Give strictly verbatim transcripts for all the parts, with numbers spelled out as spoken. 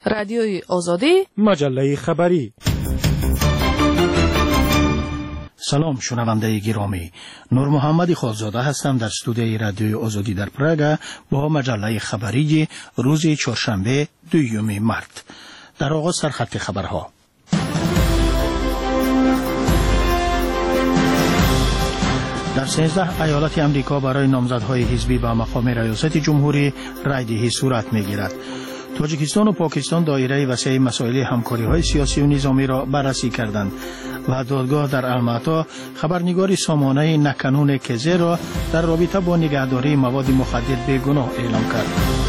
رادیوی آزادی، مجله خبری. سلام شنونده گرامی، نور محمد خالزاده هستم در استودیوی رادیوی آزادی در پراگ با مجله خبری روز چهارشنبه دوم مارس. در آغاز سرخط خبرها. در سیزده ایالت امریکا برای نامزدهای حزبی به مقام ریاست جمهوری رایدهی صورت می‌گیرد. تاجیکستان و پاکستان دایره وسیع مسائل همکاری‌های سیاسی و نظامی را بررسی کردند و دادگاه در الماتا خبرنگار سامانه نکنون کزه را در رابطه با نگهداری مواد مخدر بیگناه اعلام کرد.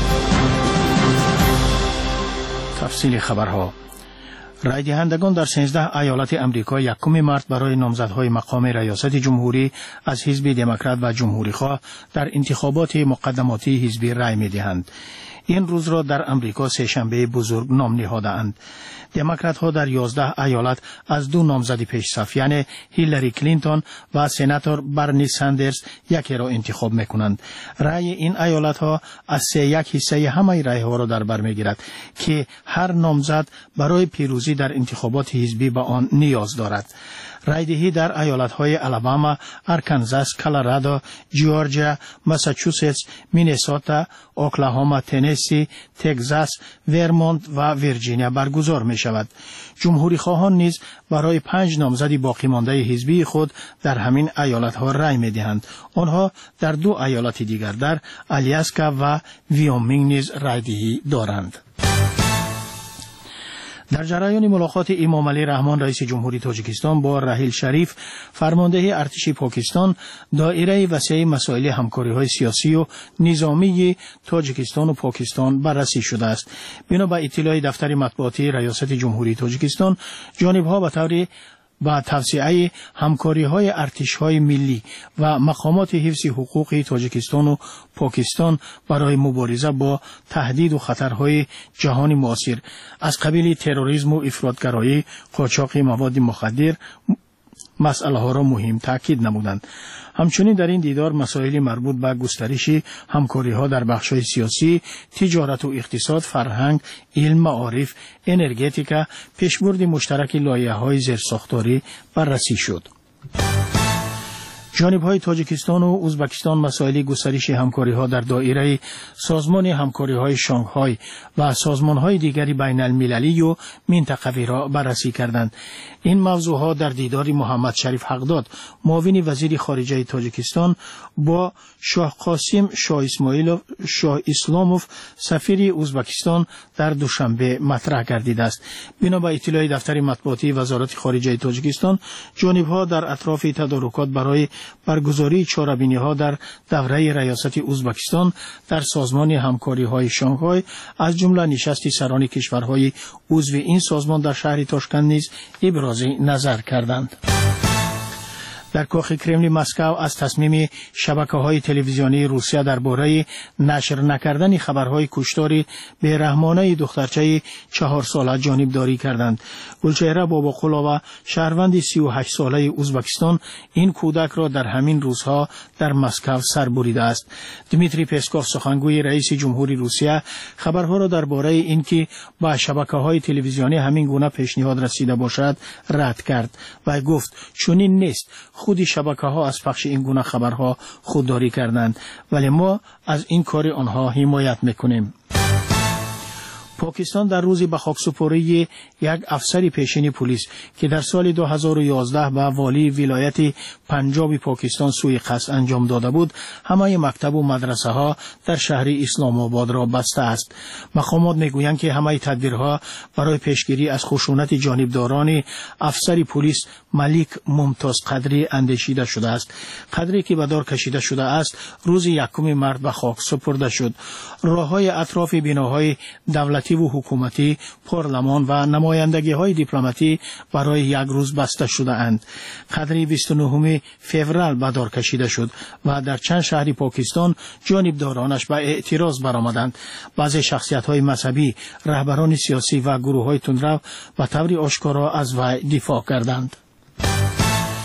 تفصیل خبرها. رای دهندگان در سیزده ایالت امریکا یکم مارس برای نامزدهای مقام ریاست جمهوری از حزب دموکرات و جمهوری‌خواه در انتخابات مقدماتی حزبی رای می‌دهند. این روز را در امریکا سه‌شنبه بزرگ نام نهاده‌اند. دموکرات ها در یازده ایالت از دو نامزد پیش‌صف یعنی هیلاری کلینتون و سناتور برنی ساندرز یکی را انتخاب می‌کنند. رای این ایالت ها از سه یک حصه همه رای ها را در بر می‌گیرد که هر نامزد برای پیروزی در انتخابات حزبی به آن نیاز دارد. رایدهی در ایالت‌های آلاباما، آرکانزاس، کلرادو، جورجیا، ماساچوستس، مینسوتا، اوکلاهوما، تنسی، تگزاس، ورمونت و ویرجینیا برگزار می‌شود. جمهوری خواهان نیز برای پنج نامزد باقی مانده حزبی خود در همین ایالت‌ها رای می‌دهند. آنها در دو ایالت دیگر در آلیاسکا و ویومینگ نیز رایدهی دارند. در جریان ملاقات امام علی رحمان رئیس جمهوری تاجیکستان با راحیل شریف فرمانده ارتش پاکستان، دایره وسیع مسائل همکاری‌های سیاسی و نظامی تاجیکستان و پاکستان بررسی شده است. بنا به اطلاع دفتر مطبوعاتی ریاست جمهوری تاجیکستان، جانب‌ها به طور با توسعه همکاری‌های ارتش‌های ملی و مقامات حفظ حقوق تاجیکستان و پاکستان برای مبارزه با تهدید و خطرهای جهان معاصر از قبیل تروریسم و افراطگرایی، قاچاق مواد مخدر مسئله ها را مهم تاکید نمودند. همچنین در این دیدار مسائل مربوط به گسترش همکاری ها در بخش‌های سیاسی، تجارت و اقتصاد، فرهنگ، علم، معارف، انرژتیکا، پیشبرد مشترک لایحه‌های زیرساختاری بررسی شد. جانب‌های تاجیکستان و ازبکستان مسائل گسترش همکاری‌ها در دایره سازمان همکاری‌های شانگهای و سازمان‌های دیگری بین المللی و منطقوی را بررسی کردند. این موضوعات در دیدار محمد شریف حقداد، معاون وزیر خارجه تاجیکستان، با شاه قاسم شاه اسماعیلوف شاه اسلاموف سفیر ازبکستان در دوشنبه مطرح گردیده است. بنا به اطلاع دفتر مطبوعاتی وزارت خارجه تاجیکستان، جانب‌ها در اطراف تدارکات برای برگزاری چهاربینی‌ها در دوره ریاست ازبکستان در سازمان همکاری‌های شانگهای از جمله نشست سران کشورهای عضو این سازمان در شهر تاشکند نیز ابراز نظر کردند. در کاخ کرملین مسکو از تصمیم شبکه‌های تلویزیونی روسیه درباره نشر نکردن خبرهای کشتار بی‌رحمانه دخترچه چهار ساله جانبداری کردند. گلچهره باباقلووا، شهروند سی و هشت ساله ازبکستان، این کودک را در همین روزها در مسکو سربریده است. دمیتری پسکوف، سخنگوی رئیس جمهوری روسیه، خبرها را درباره اینکه با شبکه‌های تلویزیونی همین گونه پیشنهاد رسیده باشد رد کرد و گفت چنین نیست. خودی شبکه‌ها از پخش این گونه خبرها خودداری کردند، ولی ما از این کار آنها حمایت میکنیم. پاکستان در روزی به خاکسپاری یک افسر پیشین پلیس که در سال دو هزار و یازده به والی ولایت پنجاب پاکستان سوء قصد انجام داده بود، همه مکتب و مدرسه ها در شهر اسلام آباد را بسته است. مقامات میگویند که همه تدبیرها برای پیشگیری از خشونت جانبداران افسر پلیس ملیک ممتاز قدری اندیشیده شده است. قدری که به دار کشیده شده است روز یکم مارس به خاک سپرده شد. راههای اطراف بناهای دولتی و حکومتی، پارلمان و نمایندگی‌های دیپلماتی برای یک روز بسته شده اند. قدری بیست و نهم فوریه به دار کشیده شد و در چند شهر پاکستان جانبدارانش به اعتراض برآمدند. بعضی شخصیت‌های مذهبی، رهبران سیاسی و گروه‌های تندرو به طور آشکارا از وی دفاع کردند.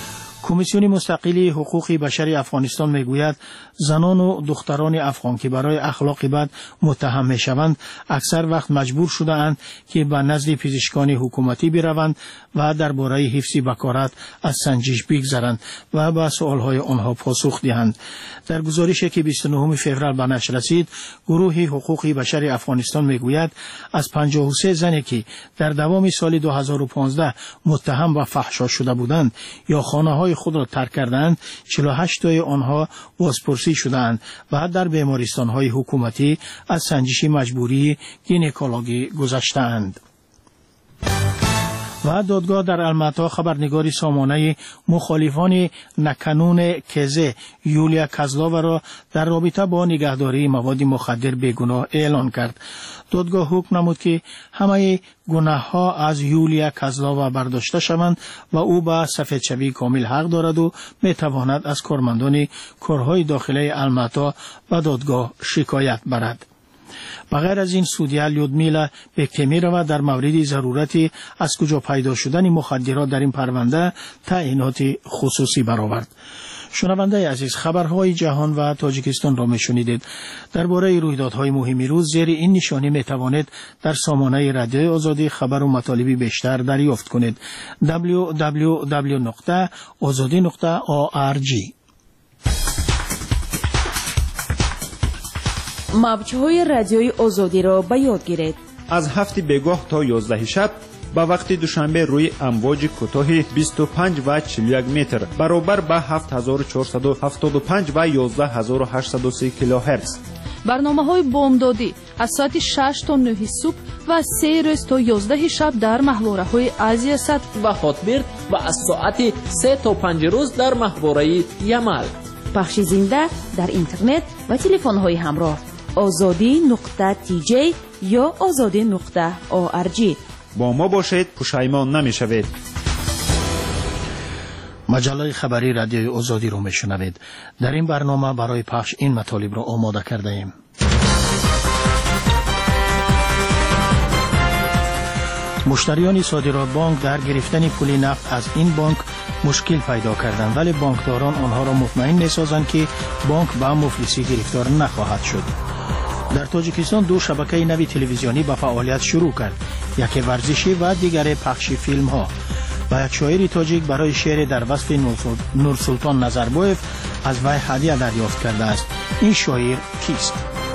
کمیسیون مستقلی حقوق بشری افغانستان میگوید زنان و دختران افغان که برای اخلاق بد متهم میشوند اکثر وقت مجبور شده اند که به نزد پزشکان حکومتی بروند و درباره حفظ بکارت از سنجش بگذرند و به سوالهای آنها پاسخ دهند. در گزارشی که بیست و نهم فوریه به نشر رسید، گروه حقوق بشری افغانستان میگوید از پنجاه و سه زنی که در دوام سال دو هزار و پانزده متهم و فحشا شده بودند یا خانه‌های خود را ترک کردند، چهل و هشت تای آنها بازپرسی شدند و در بیمارستان‌های حکومتی از سنجش مجبوری گینکولوژی گذشته‌اند. و دادگاه در الماتا خبرنگاری سامانه مخالفان نکنون کزه یولیا کازلاوا را در رابطه با نگهداری مواد مخدر بیگناه اعلان کرد. دادگاه حکم نمود که همه گناه ها از یولیا کازلاوا برداشته شوند و او به سفید شوی کامل حق دارد و می تواند از کارمندان کارهای داخلی الماتا به دادگاه شکایت برد. بغیر از این سودیا لیودمیلا بکتمیروا در مورد ضرورت از کجا پیدا شدن مخدرات در این پرونده تعیینات خصوصی برآورد. شنونده عزیز، خبرهای جهان و تاجیکستان را میشنیدید. درباره رویدادهای مهم روز زیر این نشانی میتوانید در سامانه رادیو آزادی خبر و مطالبی بیشتر دریافت کنید. دبلیو دبلیو دبلیو نقطه آزادی نقطه او آر جی. موج‌های رادیوی آزادی را به یاد گیرید. از هفت بگاه تا یازده شب با وقت دوشنبه روی امواج کوتاه بیست و پنج و چهل و یک متر برابر با هفت هزار و چهارصد و هفتاد و پنج و یازده هزار و هشتصد و سه کیلوهرتز. برنامه‌های بامدادی از ساعت شش تا نه صبح و از سه روز تا یازده شب در محوره‌های آسیا صد و هاتبرد و از ساعت سه تا پنج روز در محوره یمل. پخش زنده در اینترنت و تلفن‌های همراه آزادی نقطه تی جی یا آزادی نقطه او آر جی. با ما باشید، پشیمان نمی‌شوید. مجله خبری رادیوی آزادی رو میشنوید. در این برنامه برای پخش این مطالب را آماده کرده ایم. مشتریان صادرات بانک در گرفتن پول نقد از این بانک مشکل پیدا کردند، ولی بانکداران آنها را مطمئن می‌سازند که بانک به مفلسی گرفتار نخواهد شد. در تاجیکستان دو شبکه نوی تلویزیونی به فعالیت شروع کرد، یکی ورزشی و دیگر پخش فیلم ها. و یک شاعر تاجیک برای شعر در وصف نورسلطان نظربایف از وی هدیه دریافت کرده است. این شاعر کیست؟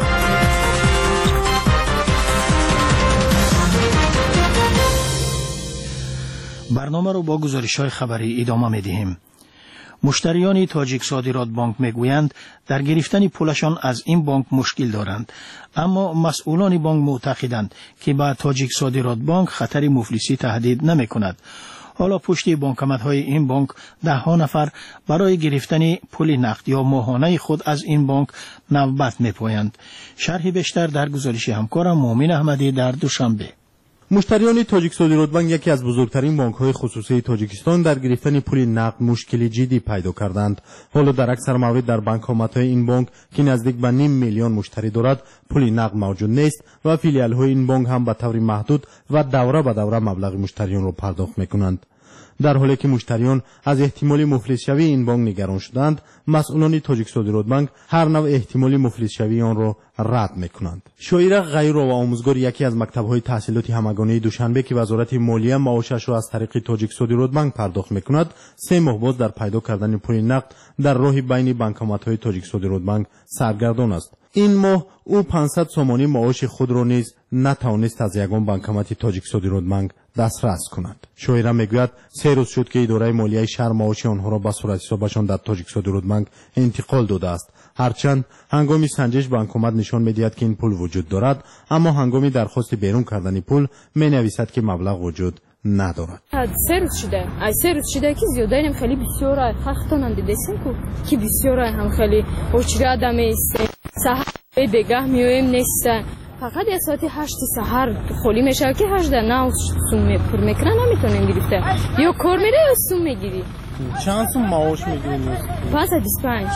برنامه رو با گزارش‌های خبری ادامه می‌دهیم. مشتریان تاجیک صادرات بانک میگویند در گرفتن پولشان از این بانک مشکل دارند، اما مسئولان بانک معتقدند که با تاجیک صادرات بانک خطر مفلسی تهدید نمی‌کند. حالا پشت بانکمت‌های این بانک ده ها نفر برای گرفتن پول نقد یا ماهانه خود از این بانک نوبت می‌پویند. شرح بیشتر در گزارش همکارم مومن احمدی در دوشنبه. مشتریان تاجیک صادرات بانک، یکی از بزرگترین بانک‌های خصوصی تاجیکستان، در گرفتن پول نقد مشکلی جدی پیدا کردند. حالا در اکثر موارد در بانک‌های این بانک که نزدیک به نیم میلیون مشتری دارد پول نقد موجود نیست و فیلیال‌های این بانک هم به طور محدود و دوره به دوره مبلغ مشتریان را پرداخت می‌کنند. در حالی که مشتریان از احتمال مفلس شوی این بانک نگران شدند، مسئولان تاجیک صادرات بانک هر نوع احتمالی مفلس شوی آن را رد می‌کنند. شاعر غیر و آموزگار یکی از مکتب‌های تحصیلاتی همگانی دوشنبه که وزارت مالیه معاشش را از طریق تاجیک صادرات بانک پرداخت می‌کند، سه ماه باز در پیدا کردن پول نقد در راه بین بانکمت‌های تاجیک صادرات بانک سرگردان است. این ماه او پانصد سومانی معاش خود را نیز نتوانست از یگان بانکمت تاجیک صادرات بانک دسترس کند. شاعر میگوید سه روز شد که اداره مالیه شهر معاش آنها را به صورت حسابشان در تاجیک صادرات بانک انتقال داده است. هرچند هنگامی سنجش بانکمت نشان می‌دهد که این پول وجود دارد، اما هنگامی درخواست بیرون کردن پول می‌نویسد که مبلغ وجود ندارد. سه روز شده، از سه روز شده که زیاده اینم خیلی بسیاره خختاننده دیدین کو که بسیاره هم خیلی اوچری آدم است. سحر بگاه میویم نیست. فقط از ساعت هشت سحر خالی میشه که هجده نه سوم پر میکنه نمیتونیم گرفته. یا کار میره یا سوم میگیری. چند سوم معاش میگیری؟ پانصد و بیست و پنج.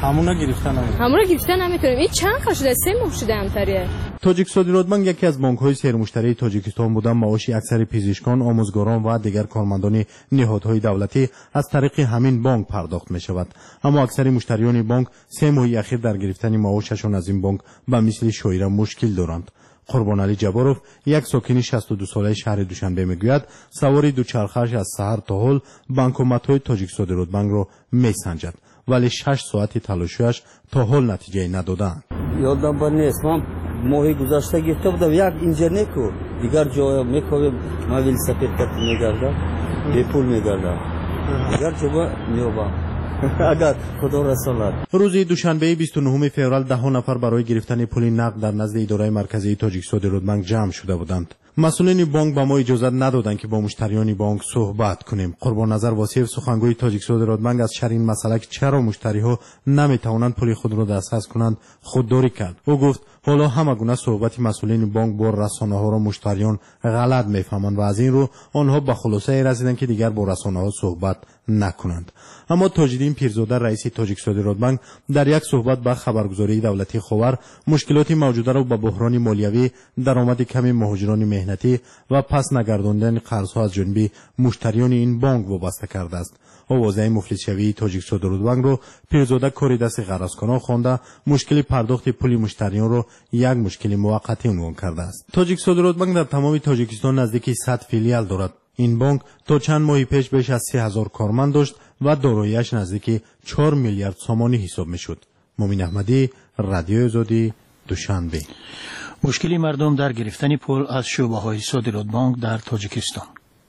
همونا گرفتن نمیتونیم همونا گرفتن نمیتونیم. این چند خال شده؟ سه ماه شده همتریه. تاجیک صادرات بانک یکی از بانک‌های سرمشتری تاجیکستان بوده. معاش اکثر پزشکان، آموزگاران و دیگر کارمندان نهادهای دولتی از طریق همین بانک پرداخت می‌شود. اما اکثر مشتریان بانک سه ماه اخیر در گرفتن معاششان از این بانک به مثل شایره مشکل دارند. قربان علی جباروف، یک ساکن شصت و دو ساله شهر دوشنبه میگوید سواری دوچرخه‌اش از سحر تا حال بانکومت‌های تاجیک صادرات بانک را میسنجد، ولی شش ساعت تلاشش تا حال نتیجه ندادند. یادم بر نیست، من ماهی گذشته گرفته بودم یک اینجرنت کو دیگر جای میکویم مویل سفید کرد میگردم به پول میگردم دیگر جا میوبم اگر خدا رسالت. روز دوشنبه بیست و نهم فوریه ده نفر برای گرفتن پول نقد در نزد اداره مرکزی تاجیک صادرات بانک جمع شده بودند. مسئولین بانک به ما اجازه ندادند که با مشتریان بانک صحبت کنیم. قربان نظر واسیف، سخنگوی تاجیک صادرات بانک، از شرح این مسئله که چرا مشتری‌ها نمیتوانند پول خود را دسترس کنند خودداری کرد. او گفت حالا همه گونه صحبت مسئولین بانک با رسانه‌ها را مشتریان غلط میفهمند و از این رو آنها به خلاصه رسیدند که دیگر با رسانه‌ها صحبت نکنند. اما تاجدین پیرزاده، رئیس تاجیک صادرات بانک، در یک صحبت با خبرگزاری دولتی خاور مشکلات موجوده را با بحران مالیوی، درآمد کم مهاجران مهنتی و پس نگرداندن قرض‌ها از جانب مشتریان این بانک وابسته کرده است. آوازه مفلس‌شوی تاجیک صادرات بانک را پیرزاده کاری دست غرضکنان خوانده مشکل پرداخت پول مشتریان را یک مشکل موقتی عنوان کرده است. تاجیک صادرات بانک در تمام تاجیکستان نزدیک صد فیلیال دارد. این بانک تا چند ماه پیش بیش از سه هزار کارمند داشت و دارایی‌اش نزدیک چهار میلیارد سامانی حساب میشد. مومین احمدی، رادیو آزادی، دوشنبه. مشکلی مردم در گرفتن پول از شعبه‌های صادرات بانک در تاجیکستان.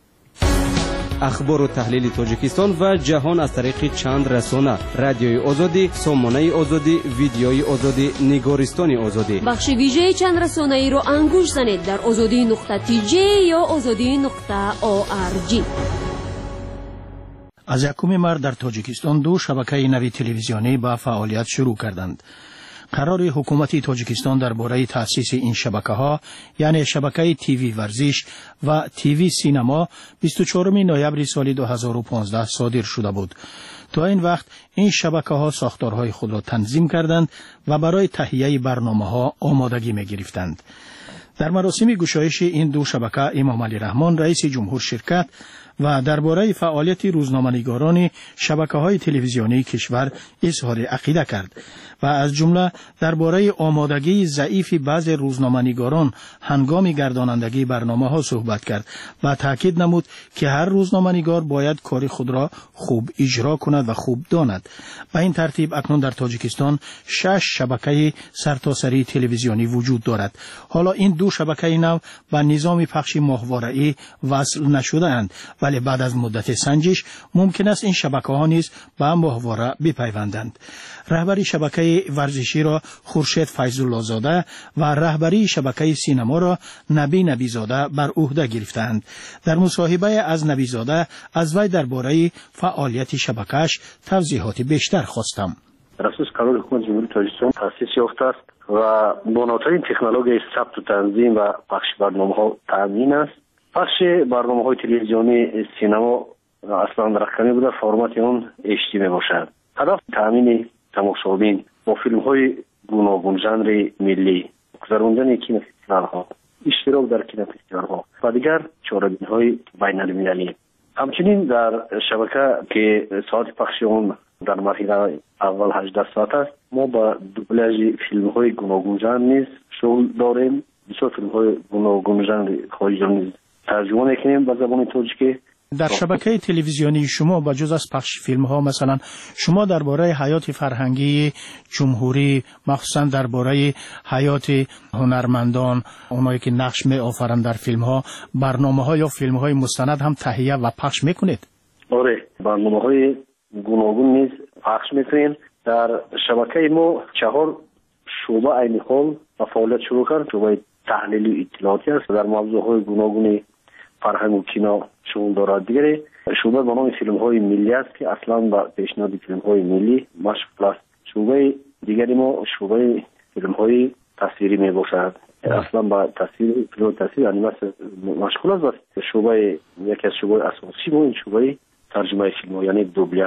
اخبار و تحلیل تاجیکستان و جهان از طریق چند رسانه: رادیوی آزادی، سامانه آزادی، ویدیوی آزادی، نگارستان آزادی. بخش ویژه چند رسانه ای را انگوش زنید در آزادی نقطه تی جی یا آزادی نقطه او آر جی. از یکم مارس در تاجیکستان دو شبکه نوی تلویزیونی با فعالیت شروع کردند. قرار حکومت تاجیکستان درباره تأسیس این شبکه‌ها، یعنی شبکه تیوی ورزش و تیوی سینما، بیست و چهارم نوامبر سال دو هزار و پانزده صادر شده بود. تا این وقت این شبکه‌ها ساختارهای خود را تنظیم کردند و برای تهیه برنامه‌ها آمادگی می‌گرفتند. در مراسم گشایش این دو شبکه، امام علی رحمان رئیس جمهور شرکت و درباره فعالیت روزنامه‌نگاران شبکه‌های تلویزیونی کشور اظهار عقیده کرد و از جمله درباره آمادگی ضعیف بعض روزنامه‌نگاران هنگام گردانندگی برنامه‌ها صحبت کرد و تاکید نمود که هر روزنامه‌نگار باید کار خود را خوب اجرا کند و خوب داند. به این ترتیب اکنون در تاجیکستان شش شبکه سرتاسری تلویزیونی وجود دارد. حالا این دو شبکه نو به نظام پخش ماهواره‌ای وصل نشده‌اند، ولی بعد از مدت سنجش ممکن است این شبکه‌ها نیز به ماهواره بپیوندند. رهبری شبکه ورزشی را خورشید فیض‌الله زاده و رهبری شبکه سینما را نبی نبی زاده بر عهده گرفتند. در مصاحبه از نبی زاده از وی درباره فعالیت شبکه‌اش توضیحات بیشتر خواستم. در اساس قرار حکومت جمهوری تاجیکستان تأسیس یافته است و با نوترین تکنولوژی ثبت و تنظیم و پخش برنامه‌ها تامین است. پخش برنامه‌های تلویزیونی سینما اصلا رقمی بوده، فرمت اون اچ دی میباشد. هدف تامین تماشابین با فیلم‌های گوناگون ژانر ملی، گذراندن کینوفستیوال‌ها، اشتراک در کینوفستیوال‌ها و دیگر چاره‌بین‌های بین‌المللی. همچنین در شبکه که ساعت پخش اون در مرحله اول هجده ساعت است، ما با دوبلاژ فیلم‌های گوناگون ژانر نیز شغل داریم. بسیار فیلم‌های گوناگون ژانر خارجی نیز ترجمه می‌کنیم به زبان تاجیکی. در شبکه تلویزیونی شما با جز از پخش فیلم ها، مثلا شما درباره حیات فرهنگی جمهوری، مخصوصا درباره حیات هنرمندان، اونایی که نقش می آفرند در فیلم ها، برنامه ها یا فیلم های مستند هم تهیه و پخش میکنید؟ آره، برنامه های گوناگون نیز پخش میکنیم. در شبکه ما چهار شعبه عین حال فعالیت شروع کرد. شعبه تحلیلی اطلاعاتی است در موضوعهای گوناگون فرهنگ و کینا شغل دارد. دیگری شعبه به نام فیلم های ملی است که اصلا با پیشنهاد فیلم های ملی مشغول است. شعبه دیگری ما شعبه فیلم های تصویری می باشد، اصلا با تصویر فیلم تصویر انیماسیون مشغول است. شعبه یکی از شعبه اساسی ما این شعبه ترجمه فیلم ها، یعنی دوبلاژ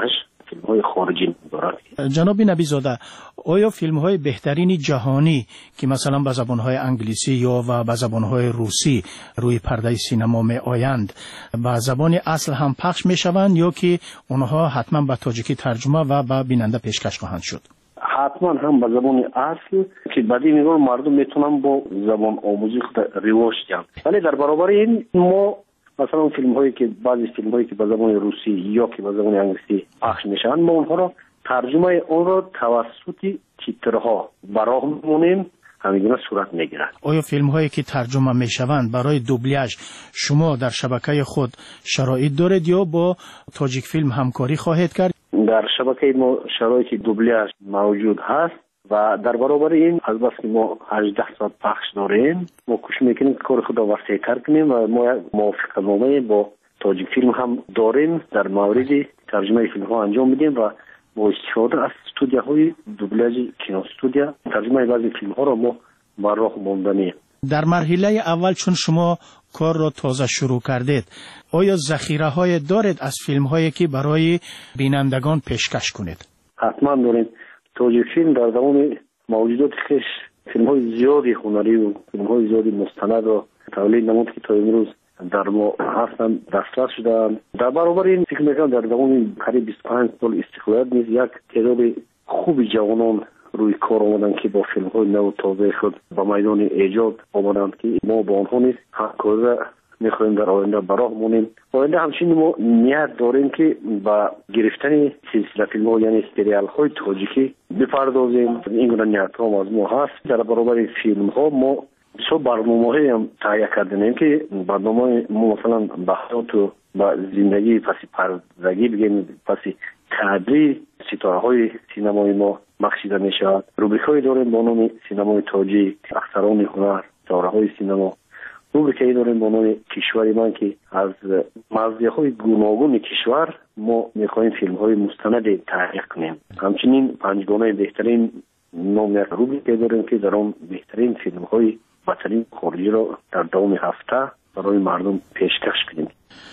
فیلم های خارجی دارد. جناب نبیزاده، آیا فیلم های بهترین جهانی که مثلا به زبان های انگلیسی یا و به زبان های روسی روی پرده سینما می آیند به زبان اصل هم پخش می شوند یا که اونها حتما به تاجیکی ترجمه و به بیننده پیشکش خواهند شد؟ حتما هم به زبان اصل که بعدی میگن مردم میتونن با زبان آموزی خود رواج دهند. ولی در برابر این ما مثلا فیلم هایی که بعضی فیلم هایی که به زبان روسی یا که به زبان انگلیسی پخش میشن ما اونها را ترجمه اون را توسط تیترها براه میمونیم همینگونه صورت میگیرد. آیا فیلم هایی که ترجمه میشوند برای دوبلیاژ شما در شبکه خود شرایط دارید یا با تاجیک فیلم همکاری خواهید کرد؟ در شبکه ما شرایط دوبلیاژ موجود هست و در برابر این از بس که ما هجده ساعت پخش داریم ما کوشش میکنیم که کار خود را وسیع‌تر کنیم و ما یک موافقتنامه با تاجیک فیلم هم داریم در مورد ترجمه فیلم ها انجام میدیم و با استفاده از استودیوهای دوبلیاژ کینو استودیو ترجمه بعضی فیلم ها را ما بر راه ماندنیم. در مرحله اول چون شما کار را تازه شروع کردید آیا ذخیره های دارید از فیلم هایی که برای بینندگان پیشکش کنید؟ حتما داریم. تاجیک فیلم در زمان موجودات خش فیلم های زیادی هنری و فیلم های زیادی مستند را تولید نمود که تا امروز در ما هستن دسترس شدن. در برابر این فکر میکنم در زمان قریب بیست و پنج سال استقلال نیز یک تعداد خوبی جوانان روی کار آمدن که با فیلم های نو تازه خود با میدان ایجاد آمدند که ما با آنها نیز همکاری میخواهیم در آینده براه مونیم. آینده همچنین ما نیت داریم که با گرفتن سلسله فیلم ها یعنی سریال های تاجیکی بپردازیم. این گونه نیت ها از ما هست. در برابر فیلم ها ما بسیار برنامه‌هایی هم تهیه کردیم که برنامه ما مثلا به حیات و به زندگی پسی پردگی بگیم پسی کادری ستاره های سینمای ما مخشیده می شود. روبریک های داریم با نام سینمای تاجیک، اختران هنر، ستاره های سینما. روبریک داریم با نام کشوری من که از مزیه های گوناگون کشور ما میخواهیم فیلم های مستند تهیه کنیم. همچنین پنجگانه بهترین نام روبریک داریم که در آن بهترین فیلم های بهترین خارجی را در دوام هفته برای مردم پیشکش کنیم.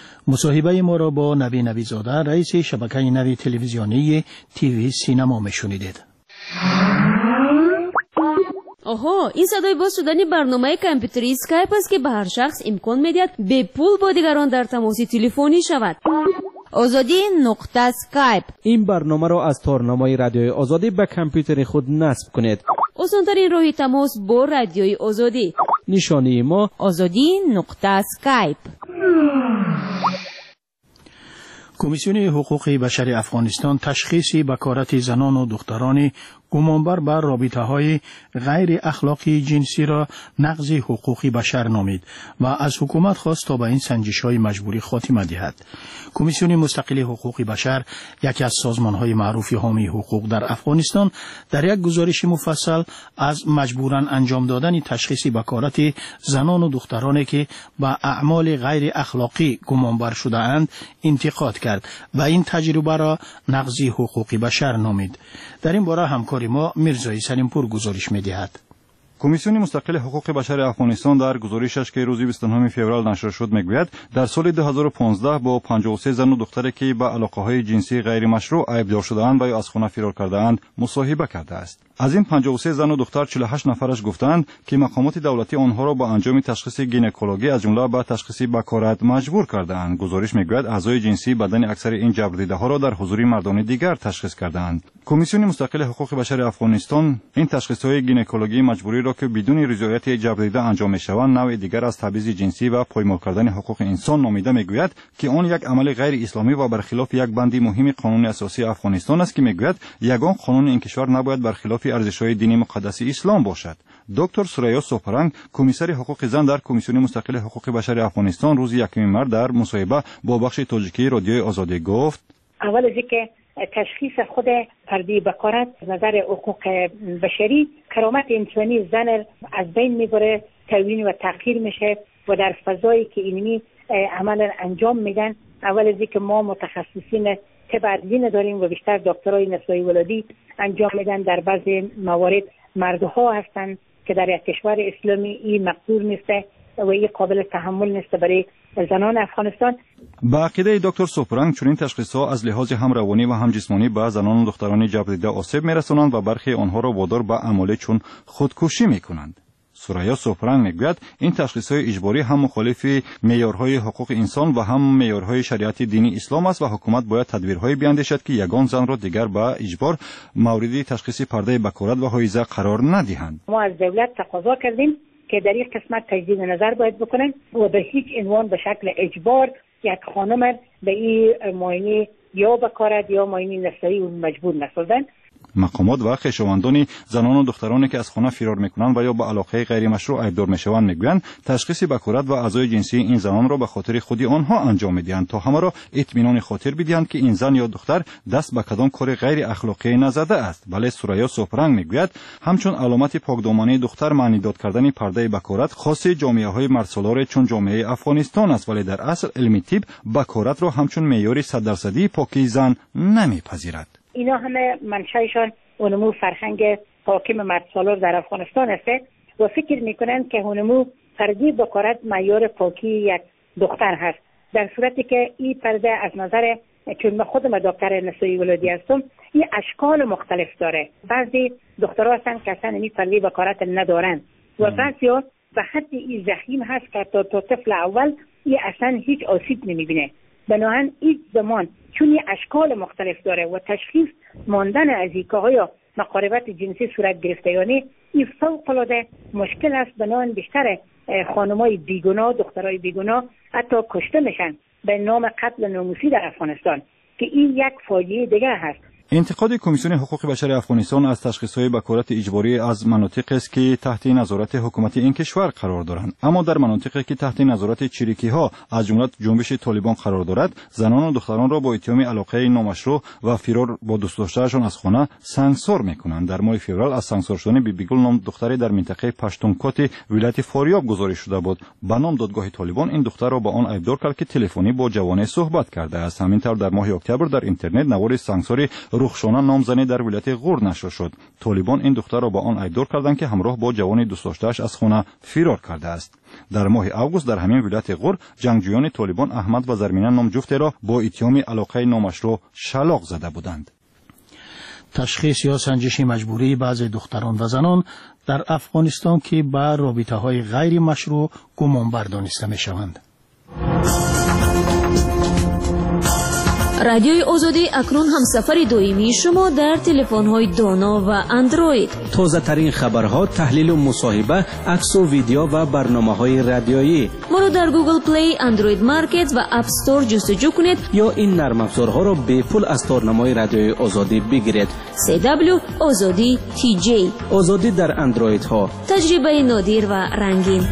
مصاحبه ما را با نبی نبیزاده رئیس شبکه نوی تلویزیونی تیوی سینما میشنیدید. آها، این صدای باز شدن برنامه کامپیوتری اسکایپ است که به هر شخص امکان میدهد به پول با دیگران در تماس تلفنی شود. آزادی نقطه اسکایپ. این برنامه را از تارنمای رادیوی آزادی به کامپیوتر خود نصب کنید. آسان‌ترین راه تماس با رادیوی آزادی. نشانی ما آزادی نقطه اسکایپ. کمیسیون حقوق بشر افغانستان تشخیص بکارت زنان و دختران گمانبر بر رابطه‌های غیر اخلاقی جنسی را نقض حقوق بشر نامید و از حکومت خواست تا به این سنجش‌های مجبوری خاتمه دهد. کمیسیون مستقل حقوق بشر، یکی از سازمان‌های معروف حامی حقوق در افغانستان، در یک گزارش مفصل از مجبوراً انجام دادن تشخیص بکارت زنان و دخترانی که به اعمال غیر اخلاقی گمانبر شده‌اند انتقاد کرد و این تجربه را نقض حقوق بشر نامید. در این باره همکار ما میرزایی سلیمپور گزارش می‌دهد. کمیسیون مستقل حقوق بشر افغانستان در گزارشش که روز بیست و نهم فوریه نشر شد میگوید در سال دو هزار و پانزده با پنجاه و سه زن و دختری که به علاقه‌های جنسی غیر مشروع عیبدار شده‌اند و یا از خانه فرار کرده‌اند مصاحبه کرده است. از این پنجاه و سه زن و دختر چهل و هشت نفرش گفتند که مقامات دولتی آنها را با انجام تشخیص گینکولوژی از جمله به تشخیص بکارت مجبور کرده‌اند. گزارش میگوید اعضای جنسی بدن اکثر این جبردیده‌ها را در حضور مردان دیگر تشخیص کرده‌اند. کمیسیون مستقل حقوق بشر افغانستان این تشخیص‌های گینکولوژی مجبوری را که بدون رضایت جبردیده انجام می‌شوند نوع دیگر از تبعیض جنسی و پایمال کردن حقوق انسان نامیده میگوید که آن یک عمل غیر اسلامی و برخلاف یک بند مهم قانون اساسی افغانستان است که میگوید یگان قانون این کشور نباید برخلاف ارزش‌های دینی مقدس اسلام باشد. دکتر سریا سوپرنگ، کمیسر حقوق زن در کمیسیون مستقل حقوق بشر افغانستان، روز یکم مارس در مصاحبه با بخش تاجیکی رادیوی آزادی گفت: اول از اینکه تشخیص خود پرده بکارت نظر حقوق بشری کرامت انسانی زن از بین میبره، توهین و تحقیر میشه و در فضایی که اینمی عمل انجام میدن. اول از اینکه ما متخصصین طب ادویه داریم و بیشتر دکترای نسایی ولادی انجام میدن. در بعضی موارد مردها هستن که در یک کشور اسلامی این مقدور نیسته و این قابل تحمل نیست برای زنان افغانستان. با عقیده دکتر سوپرنگ چنین تشخیص‌ها از لحاظ هم روانی و هم جسمانی به زنان و دختران جبر دیده آسیب می‌رسانند و برخی آنها را وادار به عمل چون خودکشی می‌کنند. سوریا سوپرنگ میگوید این تشخیص‌های اجباری هم مخالف معیارهای حقوق انسان و هم معیارهای شریعت دینی اسلام است و حکومت باید تدبیرهایی بیاندیشد که یگان زن را دیگر به اجبار مورد تشخیص پرده بکارت و حایزه قرار ندهند. ما از دولت تقاضا کردیم که در این قسمت تجدید نظر باید بکنن و به هیچ عنوان به شکل اجبار یک خانم به این معاینه یا بکارت یا معاینه نسایی مجبور نسازن. مقامات و خویشاوندان زنان و دخترانی که از خانه فرار میکنند و یا به علاقه غیر مشروع ایبدار میشوند میگویند تشخیص بکارت و اعضای جنسی این زنان را به خاطر خودی آنها انجام میدهند تا همه را اطمینان خاطر بدهند که این زن یا دختر دست به کدام کار غیر اخلاقی نزده است. ولی سوریا سوپرنگ میگوید همچون علامت پاکدامنی دختر معنی داد کردن پرده بکارت خاص جامعه های مردسالار چون جامعه افغانستان است، ولی در اصل علمی طب بکارت را همچون معیار صد درصدی پاکی زن نمیپذیرد. اینا همه منشأشان اونمو فرهنگ حاکم مردسالار در افغانستان است و فکر میکنند که اونمو پرده بکارت معیار پاکی یک دختر هست، در صورتی که این پرده از نظر چون من خودم دکتر نسایی ولادی هستم این اشکال مختلف داره. بعضی دخترها هستن که اصلا این پرده بکارت ندارن و بعضیا به حد این ضخیم هست که تا, تا طفل اول این اصلا هیچ آسیب نمیبینه. بنابراین این زمان چون این اشکال مختلف داره و تشخیص ماندن از این که های مقاربت جنسی صورت گرفته یا نه این فوق العاده مشکل است. بنابراین بیشتر خانمای بیگناه دخترای بیگناه حتی کشته میشن به نام قتل ناموسی در افغانستان که این یک فاجعه دیگه هست. انتقاد کمیسیون حقوق بشر افغانستان از تشخیص‌های بکارت اجباری از مناطق است که تحت نظارت حکومت این کشور قرار دارند، اما در مناطقی که تحت نظارت چریکی‌ها از جمله جنبش طالبان قرار دارد زنان و دختران را با اتهام علاقه نامشروع و فرار با دوست داشته‌شان از خانه سانسور می‌کنند. در ماه فوریه از سانسور شدن بیبیگل نام دختری در منطقه پشتونکوت ولایت فاریاب گزارش شده بود. به نام دادگاه طالبان این دختر را با آن ایبدار کرد که تلفنی با جوانه صحبت کرده است. همینطور در ماه اکتبر در اینترنت نوار سانسور رخشانه نامزنی در ولایت غور نشر شد. طالبان این دختر را با آن ایبدار کردند که همراه با جوان دوست داشته‌اش از خانه فرار کرده است. در ماه آگوست در همین ولایت غور جنگجویان طالبان احمد و زرمینه نام جفت را با اتهام علاقه نامشروع شلاق زده بودند. تشخیص یا سنجش مجبوری بعضی دختران و زنان در افغانستان که به رابطه‌های غیر مشروع گمانبر دانسته می‌شوند. رادیوی آزادی اکنون همسفر دائمی شما در تلفن‌های دانا و اندروید. تازه ترین خبرها، تحلیل و مصاحبه، عکس و ویدیو و برنامه‌های رادیویی. ما را در گوگل پلی، اندروید مارکت و اپ استور جستجو کنید یا این نرم افزارها را به پول از تارنمای رادیوی آزادی بگیرید. سی دبلیو آزادی تی جی. آزادی در اندروید ها. تجربه نادر و رنگین.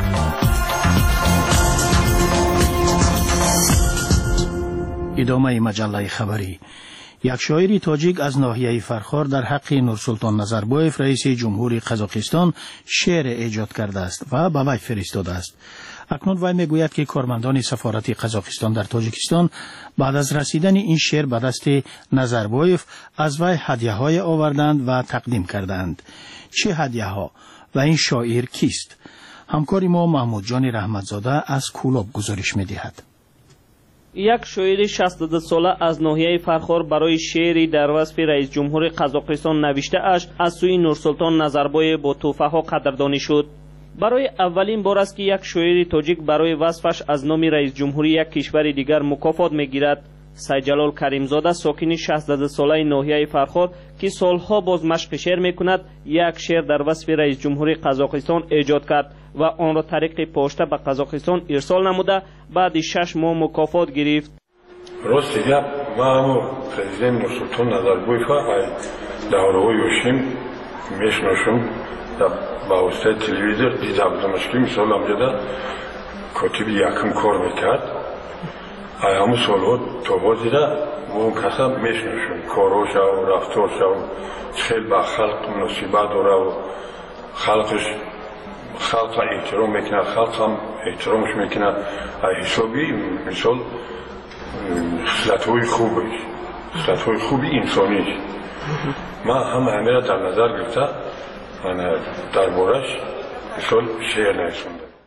ادامه مجله خبری. یک شاعر تاجیک از ناحیه فرخار در حق نورسلطان نظربایف رئیس جمهوری قزاقستان شعر ایجاد کرده است و به وی فرستاده است. اکنون وی میگوید که کارمندان سفارت قزاقستان در تاجیکستان بعد از رسیدن این شعر به دست نظربایف از وی هدیه‌های آوردند و تقدیم کردند. چه هدیه‌ها و این شاعر کیست؟ همکار ما محمود جان رحمتزاده از کولاب گزارش می‌دهد. یک شاعر شصت و دو ساله از ناحیه فرخار برای شعری در وصف رئیس جمهور قزاقستان نوشته اش از سوی نورسلطان نظربایف با تحفه ها قدردانی شد. برای اولین بار است که یک شاعر تاجیک برای وصفش از نام رئیس جمهوری یک کشور دیگر مکافات میگیرد. سید جلال کریمزاده ساکن شصت و دو ساله ناحیه فرخار که سالها باز مشق شعر میکند یک شعر در وصف رئیس جمهوری قزاقستان ایجاد کرد و آن را طریق پوسته به قزاقستان ارسال نموده بعد شش ماه مکافات گرفت. راست گپ ما هم پرزیدنت نورسلطان نظربایف داوراوی یوشیم میشناسم با واسطه تلویزیون دیده بودمش که مثلا امجده کاتب یکم کار میکرد همون سالها تا باز دیده ما اون کسا میشناسم کاراش و رفتارش و خیلی با خلق مناسبت داره و خلقش خلق احترام میکنه خلق هم احترامش میکنه حسابی مثال خصلت‌های خوبش خصلت‌های خوبی انسانیش من هم همه را در نظر گرفته من دربارش مثال شعر نوشتم.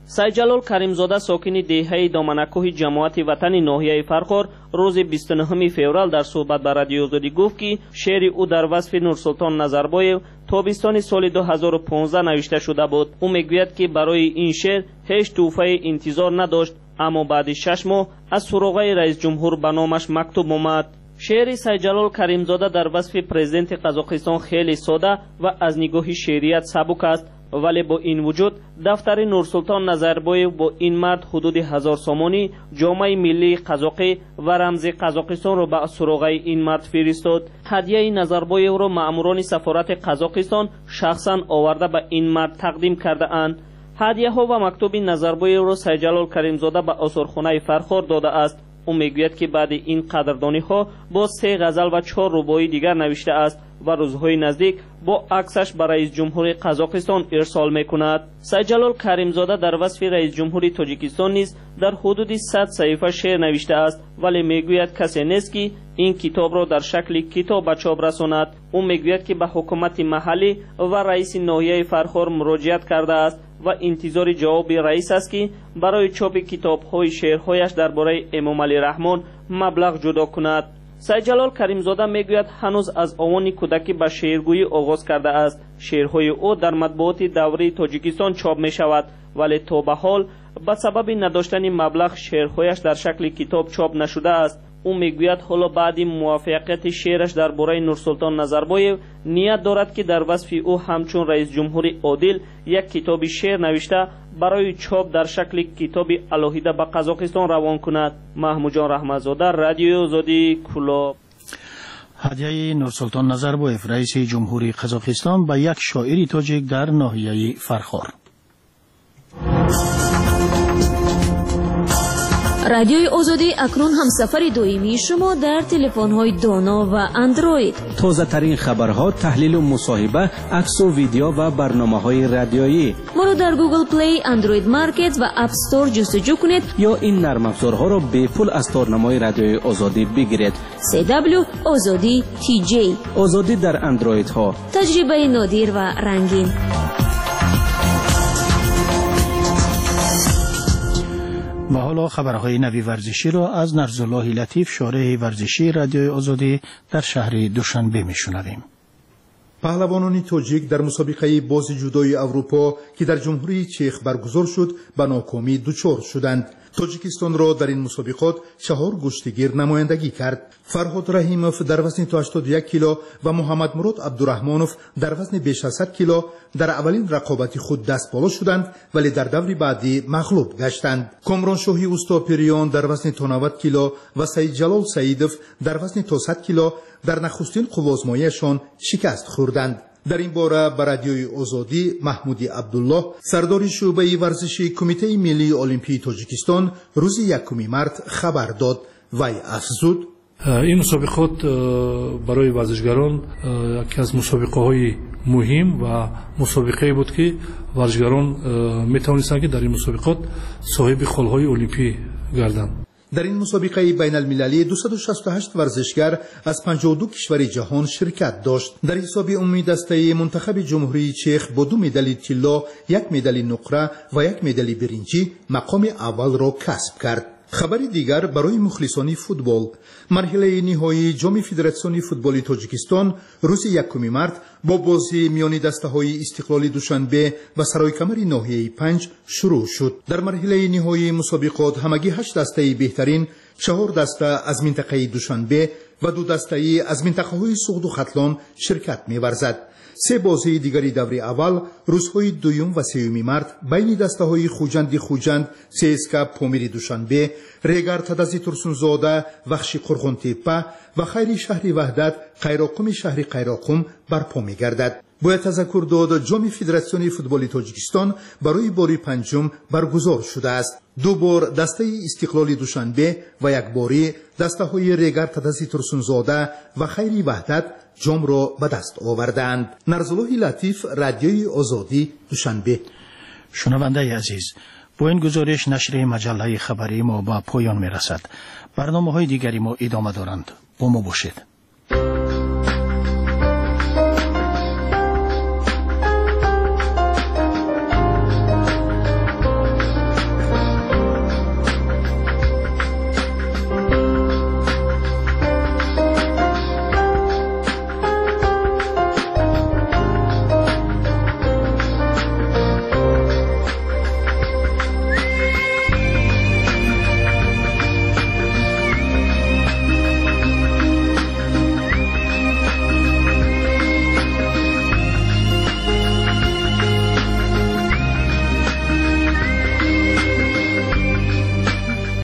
сайҷалол каримзода сокини деҳаи доманакӯҳи ҷамоати ватани ноҳияи фархор рӯзи бисту нӯҳуми феврал дар суҳбат ба радиои озодӣ гуфт ки шеъри ӯ дар васфи нурсултон назарбоев тобистони соли ду ҳазору понздаҳ навишта шуда буд. ӯ мегӯяд ки барои ин шеър ҳеҷ тӯҳфаи интизор надошт, аммо баъди шаш моҳ аз суроғаи раисҷумҳур ба номаш мактуб омад. шеъри сайҷалол каримзода дар васфи президенти қазоқистон хеле сода ва аз нигоҳи шеърият сабук аст, вале бо ин вуҷуд дафтари нурсултон назарбоев бо ин мард ҳудуди ҳазорсомонӣ ҷомаи миллии қазоқӣ ва рамзи қазоқистонро ба суроғаи ин мард фиристод. ҳадияи назарбоевро маъмурони сафорати қазоқистон шахсан оварда ба ин мард тақдим кардаанд. ҳадияҳо ва мактуби назарбоевро сайҷалол каримзода ба осорхонаи фархор додааст. ӯ мегӯяд ки баъди ин қадрдониҳо бо се ғазал ва чор рубоии дигар навиштааст ва рӯзҳои наздик бо аксаш ба раисҷумҳури қазоқистон ирсол мекунад. сайҷалол каримзода дар васфи раисҷумҳури тоҷикистон низ дар ҳудуди сад саҳифа шеър навиштааст, вале мегӯяд касе нест ки ин китобро дар шакли китоб ба чоп расонад. ӯ мегӯяд ки ба ҳукумати маҳаллӣ ва раиси ноҳияи фархор муроҷиат кардааст ва интизори ҷавоби раис аст ки барои чопи китобҳои шеърҳояш дар бораи эмомалӣ раҳмон маблағ ҷудо кунад. сайҷалол каримзода мегӯяд ҳанӯз аз овони кӯдакӣ ба шеъргӯӣ оғоз кардааст. шеърҳои ӯ дар матбуоти даврии тоҷикистон чоп мешавад, вале то ба ҳол ба сабаби надоштани маблағ шеърҳояш дар шакли китоб чоп нашудааст. ӯ мегӯяд ҳоло баъди муваффақияти шеъраш дар бораи нурсултон назарбоев ният дорад ки дар васфи ӯ ҳамчун раисҷумҳури одил як китоби шеър навишта барои чоп дар шакли китоби алоҳида ба қазоқистон равон кунад. маҳмудҷон раҳматзода, радиои озодӣ, Кӯлоб. ҳадияи нурсултон назарбоев, раиси ҷумҳури қазоқистон, ба як шоири тоҷик дар ноҳияи фархор. радиои озодӣ акнун ҳамсафари доимии шумо дар телефонҳои доно ва андроид. тозатарин хабарҳо, таҳлилу мусоҳиба, аксу видео ва барномаҳои радиоӣ. моро дар Google Play, Android Market ва App Store ҷустуҷӯ кунед ё ин нармафзорҳоро бепул аз торнамои радиои озодӣ бигиред. си дабл ю озодӣ ти ҷей. озодӣ дар андроидҳо. таҷрибаи нодир ва рангин. و حالا خبرهای نوی ورزشی را از نرزالله لطیف، شارح ورزشی رادیوی آزادی در شهر دوشنبه میشنویم. پهلوانان تاجیک در مسابقه باز جودوی اروپا که در جمهوری چخ برگزار شد به ناکامی دچار شدند. تاجیکستان را در این مسابقات چهار گشتگیر نمایندگی کرد. فرهاد رحیموف در وزن تا هشتاد و یک کیلو و محمد مراد عبدالرحمانوف در وزن بیش از صد کیلو در اولین رقابت خود دست بالا شدند، ولی در دور بعدی مغلوب گشتند. کامران شاهی اوستاپریان در وزن تا نود کیلو و سعید جلال سعیدوف در وزن تا صد کیلو در نخستین قوازماییشان شکست خوردند. در این باره به رادیوی آزادی محمودی عبدالله، سردار شعبه ورزشی کمیته ملی المپی تاجیکستان، روز یکم مارس خبر داد. وی افزود: این مسابقات برای ورزشگران یکی از مسابقه‌های مهم و مسابقه‌ای بود که ورزشگران می‌توانستند که در این مسابقات صاحب خلهای المپی گردند. در این مسابقه بین المللی دویست و شصت و هشت ورزشگر از پنجاه و دو کشور جهان شرکت داشت. در حساب عمومی دسته منتخب جمهوری چخ با دو مدال طلا، یک مدال نقره و یک مدال برنجی مقام اول را کسب کرد. خبری دیگر برای مخلصان فوتبال: مرحله نهایی جام فدراسیون فوتبال تاجیکستان روز یکم مارس با بازی میان دسته‌های استقلال دوشنبه و سرایکمر ناحیه پنج شروع شد. در مرحله نهایی مسابقات همگی هشت دسته بهترین، چهار دسته از منطقه دوشنبه و دو دسته از منطقه‌های سغد و ختلان شرکت می‌ورزد. سه بازی دیگری دوره اول روزهای دوم و سوم مارس بین دسته‌های خوجند خوجند، سیسکا پامیر دوشنبه، ریگر تدازی ترسونزاده، وخش قرغون تپه و خیری شهر وحدت قیراقم شهر قیراقم برپا می‌گردد. باید تذکر داد جام فدراسیون فوتبال تاجیکستان برای باری پنجم برگزار شده است. دو بار دسته استقلال دوشنبه و یک باری دسته های ریگر تدازی ترسونزاده و خیری وحدت جام را به دست آوردند. نرزالله لطیف، رادیوی آزادی، دوشنبه. شنونده عزیز، با این گزارش نشر مجله خبری ما به پایان می رسد. برنامه های دیگری ما ادامه دارند. با ما باشید.